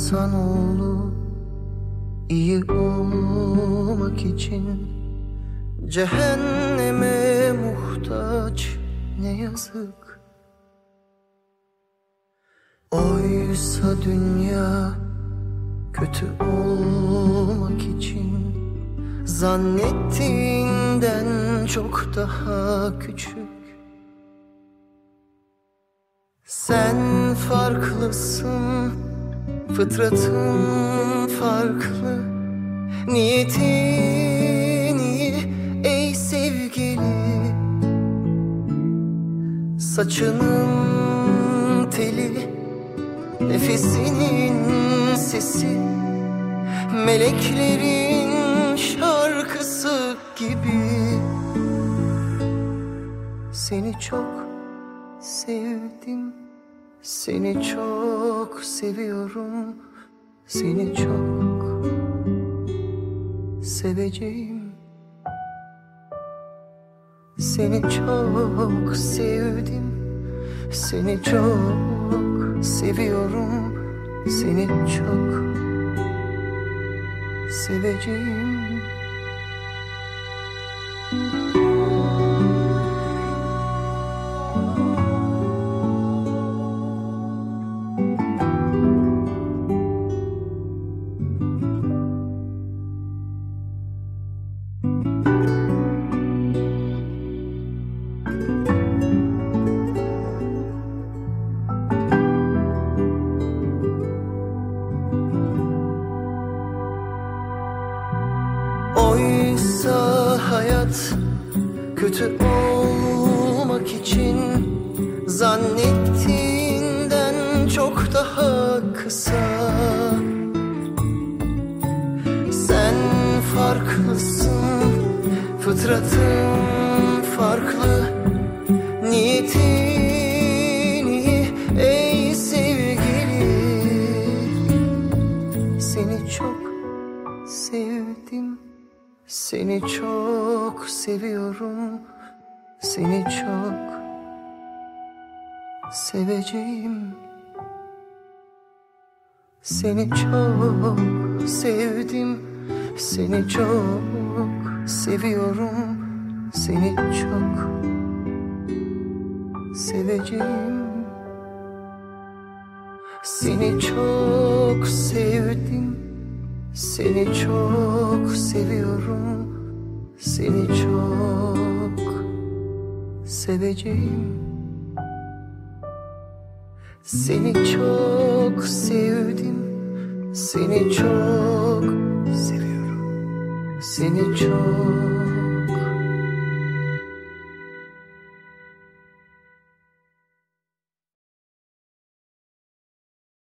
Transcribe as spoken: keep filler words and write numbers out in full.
İnsanoğlu iyi olmak için cehenneme muhtaç, ne yazık. Oysa dünya kötü olmak için zannettiğinden çok daha küçük. Sen farklısın, fıtratın farklı, niyetin iyi ey sevgili. Saçının teli, nefesinin sesi, meleklerin şarkısı gibi. Seni çok sevdim, seni çok seviyorum, seni çok seveceğim. Seni çok sevdim, seni çok seviyorum, seni çok seveceğim. Oysa hayat kötü olmak için zannettiğinden çok daha kısa. Sen farklısın, fıtratın farklı, niyetin iyi ey sevgili. Seni çok sevdim, seni çok seviyorum, seni çok seveceğim. Seni çok sevdim, seni çok seviyorum, seni çok seveceğim. Seni çok sevdim, seni çok seviyorum, seni çok seveceğim. Seni çok sevdim, seni çok seviyorum, seni çok